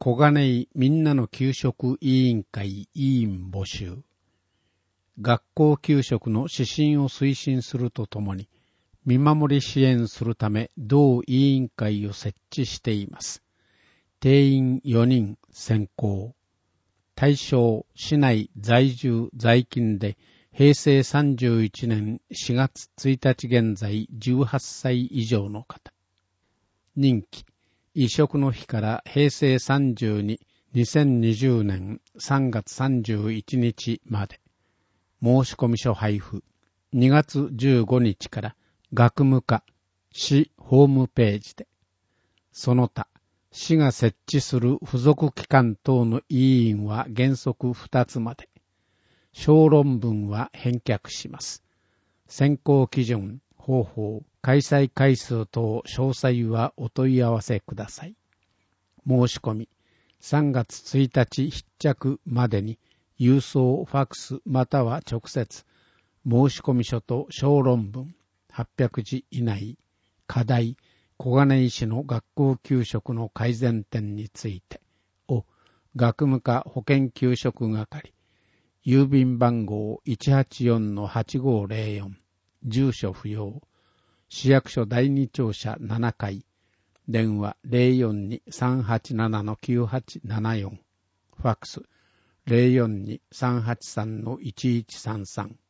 小金井みんなの給食委員会委員募集。学校給食の指針を推進するとともに、見守り支援するため同委員会を設置しています。定員4人選考。対象市内在住在勤で平成31年4月1日現在18歳以上の方。任期移植の日から平成32、2020年3月31日まで。申込書配布。2月15日から学務課、市ホームページで。その他、市が設置する付属機関等の委員は原則2つまで。小論文は返却します。選考基準、方法、開催回数等詳細はお問い合わせください。申し込み、3月1日必着までに郵送、ファックスまたは直接、申込書と小論文、800字以内、課題、小金井市の学校給食の改善点についてを学務課保健給食係、郵便番号 184-8504、住所不要、市役所第二庁舎7階、電話 042-387-9874、ファックス 042-383-1133